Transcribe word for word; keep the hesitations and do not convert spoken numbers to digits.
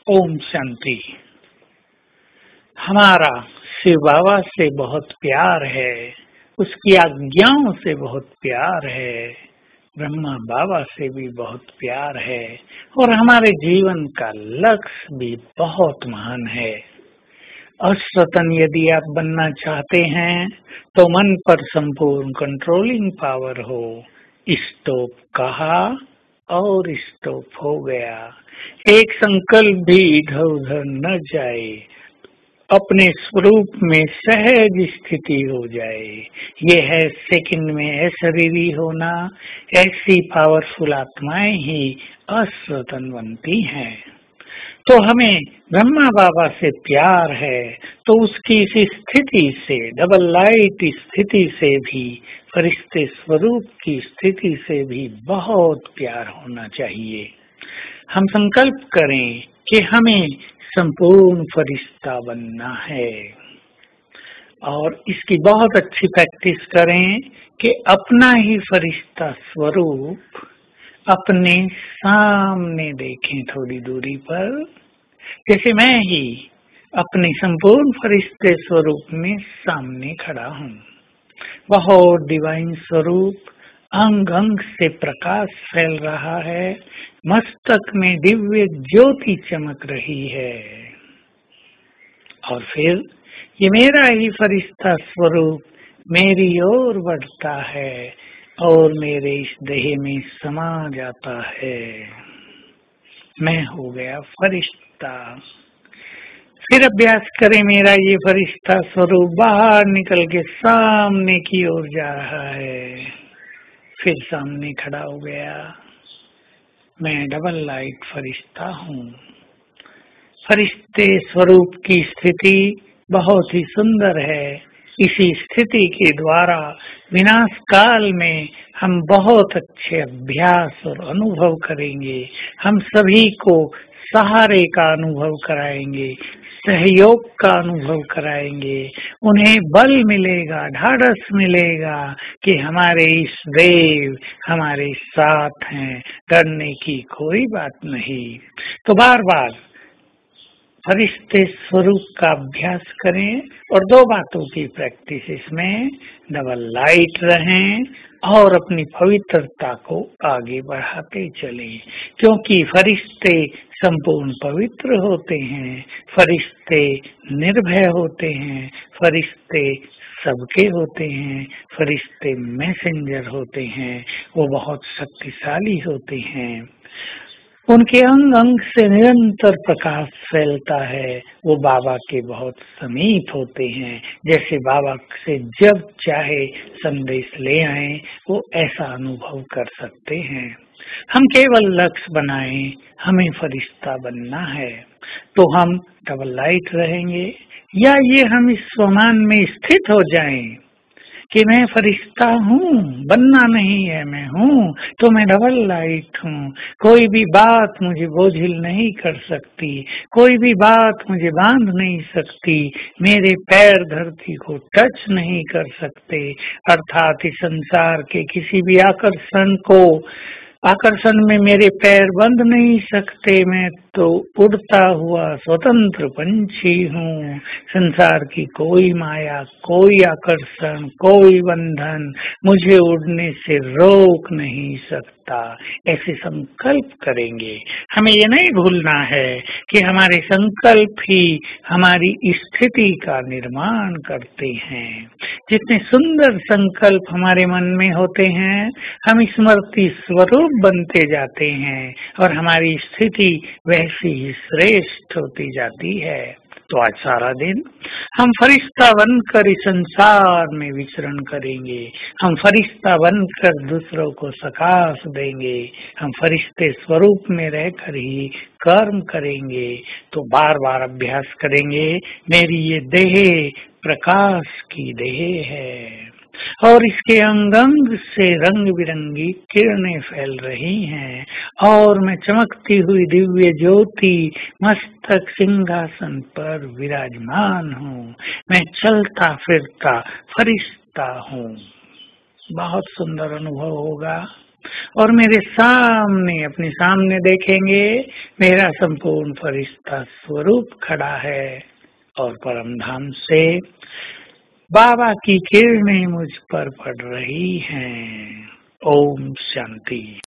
ओम शांति। हमारा शिव बाबा से बहुत प्यार है, उसकी आज्ञाओं से बहुत प्यार है, ब्रह्मा बाबा से भी बहुत प्यार है और हमारे जीवन का लक्ष्य भी बहुत महान है। अश्वतन यदि आप बनना चाहते हैं तो मन पर संपूर्ण कंट्रोलिंग पावर हो। स्टॉप कहा और स्टॉप हो गया। एक संकल्प भी इधर उधर न जाए, अपने स्वरूप में सहज स्थिति हो जाए। ये है सेकंड में अशरीरी होना। ऐसी पावरफुल आत्माएं ही अश्वतन बनती हैं। तो हमें ब्रह्मा बाबा से प्यार है तो उसकी इस स्थिति से, डबल लाइट स्थिति से भी, फरिश्ते स्वरूप की स्थिति से भी बहुत प्यार होना चाहिए। हम संकल्प करें कि हमें संपूर्ण फरिश्ता बनना है और इसकी बहुत अच्छी प्रैक्टिस करें कि अपना ही फरिश्ता स्वरूप अपने सामने देखें थोड़ी दूरी पर। जैसे मैं ही अपने संपूर्ण फरिश्ते स्वरूप में सामने खड़ा हूँ। बहुत डिवाइन स्वरूप अंग अंग से प्रकाश फैल रहा है, मस्तक में दिव्य ज्योति चमक रही है और फिर ये मेरा ही फरिश्ता स्वरूप मेरी ओर बढ़ता है और मेरे इस देह में समा जाता है। मैं हो गया फरिश्ता। फिर अभ्यास करें, मेरा ये फरिश्ता स्वरूप बाहर निकल के सामने की ओर जा रहा है। फिर सामने खड़ा हो गया। मैं डबल लाइट फरिश्ता हूँ। फरिश्ते स्वरूप की स्थिति बहुत ही सुंदर है। इसी स्थिति के द्वारा विनाश काल में हम बहुत अच्छे अभ्यास और अनुभव करेंगे। हम सभी को सहारे का अनुभव कराएंगे, सहयोग का अनुभव कराएंगे। उन्हें बल मिलेगा, ढाढ़स मिलेगा कि हमारे इस देव हमारे साथ हैं, डरने की कोई बात नहीं। तो बार बार फरिश्ते स्वरूप का अभ्यास करें और दो बातों की प्रैक्टिस इसमें, डबल लाइट रहें और अपनी पवित्रता को आगे बढ़ाते चलें, क्योंकि फरिश्ते संपूर्ण पवित्र होते हैं, फरिश्ते निर्भय होते हैं, फरिश्ते सबके होते हैं, फरिश्ते मैसेंजर होते हैं, वो बहुत शक्तिशाली होते हैं। उनके अंग अंग से निरंतर प्रकाश फैलता है। वो बाबा के बहुत समीप होते हैं। जैसे बाबा से जब चाहे संदेश ले आए, वो ऐसा अनुभव कर सकते हैं। हम केवल लक्ष्य बनाएं, हमें फरिश्ता बनना है। तो हम डबल लाइट रहेंगे या ये हम इस स्वमान में स्थित हो जाएं कि मैं फरिश्ता हूँ, बनना नहीं है, मैं हूँ, तो मैं डबल लाइट हूँ। कोई भी बात मुझे बोझिल नहीं कर सकती, कोई भी बात मुझे बांध नहीं सकती, मेरे पैर धरती को टच नहीं कर सकते। अर्थात इस संसार के किसी भी आकर्षण को आकर्षण में मेरे पैर बंध नहीं सकते। मैं तो उड़ता हुआ स्वतंत्र पंछी हूँ। संसार की कोई माया, कोई आकर्षण, कोई बंधन मुझे उड़ने से रोक नहीं सकता। ऐसे संकल्प करेंगे। हमें ये नहीं भूलना है कि हमारे संकल्प ही हमारी स्थिति का निर्माण करते हैं। जितने सुंदर संकल्प हमारे मन में होते हैं, हम स्मृति स्वरूप बनते जाते हैं और हमारी स्थिति वैसी ही श्रेष्ठ होती जाती है। तो आज सारा दिन हम फरिश्ता बनकर इस संसार में विचरण करेंगे। हम फरिश्ता बनकर दूसरों को सकाश देंगे। हम फरिश्ते स्वरूप में रहकर ही कर्म करेंगे। तो बार बार अभ्यास करेंगे, मेरी ये देह प्रकाश की देह है और इसके अंग अंग से रंग बिरंगी किरणें फैल रही हैं और मैं चमकती हुई दिव्य ज्योति मस्तक सिंहासन पर विराजमान हूँ। मैं चलता फिरता फरिश्ता हूँ। बहुत सुंदर अनुभव होगा। और मेरे सामने, अपने सामने देखेंगे मेरा संपूर्ण फरिश्ता स्वरूप खड़ा है और परम धाम से बाबा की किरणें मुझ पर पड़ रही हैं। ओम शांति।